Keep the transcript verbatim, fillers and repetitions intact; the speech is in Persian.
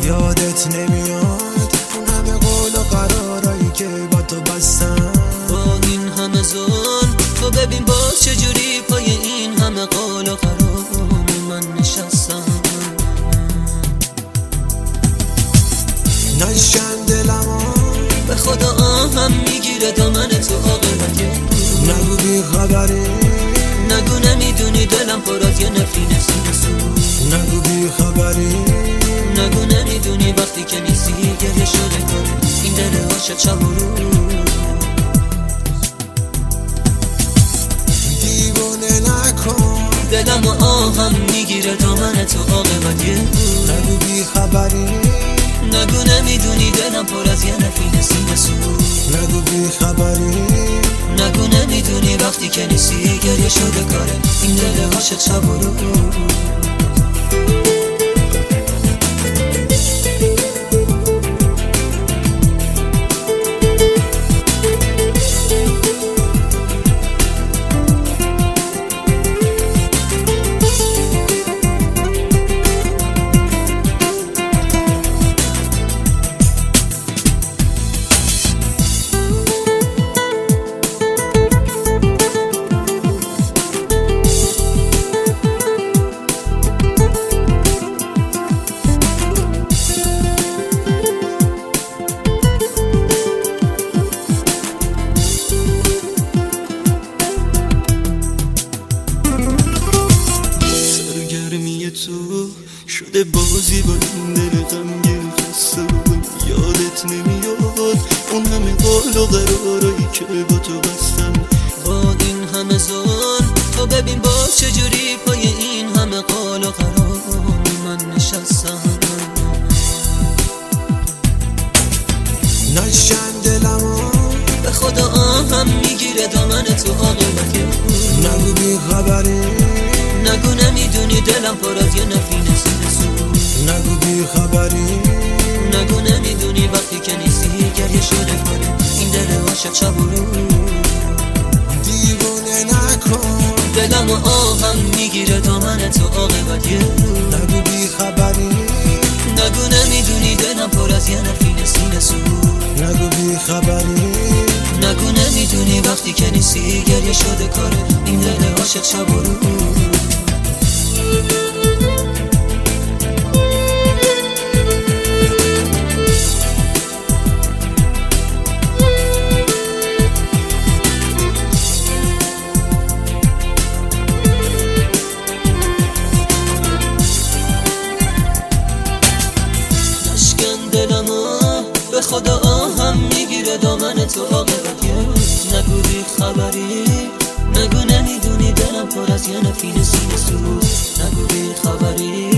یادت نمیاد اون همه قول و قرارایی که با تو بستم؟ با این همه ظلم تو ببین باز چجوری پای این همه قول و قرار من نشستم. نشکن دلمو به خدا آهم میگیره دامن تو عاقبت نگو بی خبری، نگو نمیدونی دلم پر از یه نفرین سو. نگو بی خبری، نگو نمیدونی وقتی که نیستی گریه شده کنه این دل عاشق شب و روز. دیوونه نکن دلم و آهم میگیره دامن تو عاقبت نگو بی خبری، نگو نمیدونی دلم پر از یه نفرین سو. نگو بی خبری، نگو نمیدونی وقتی که نیستی گریه شده کاره این دل عاشق شب و روز. تو شده بازی با این دل غمگین خسته بودم. یادت نمیاد اون همه قول و قرارایی که با تو بستم؟ با این همه ظلم تو ببین باز چجوری پای این همه قول و قرار من نشستم. نشکن دلمو به خدا آهم میگیره دامن تو عاقبت نگو بی خبری، نگو نمیدونی دلم پر از یه نفرین سو. نگو بی خبری، نگو نمیدونی وقتی که نیستی گریه شده کنه این دل عاشق شب و روز. دیوونه نکن دلم و آهم میگیره دامن تو عاقبت نگو بی خبری، نگو نمیدونی دلم پر از یه نفرین سو. نگو بی خبری، نگو نمیدونی وقتی که نیستی گریه شده کاره این دل عاشق شب و روز. به خدا آهم میگیره دامن تو عاقبت نگو بی خبری، نگو نمیدونی دلم پر از یه نفرین سو. نگو بی خبری،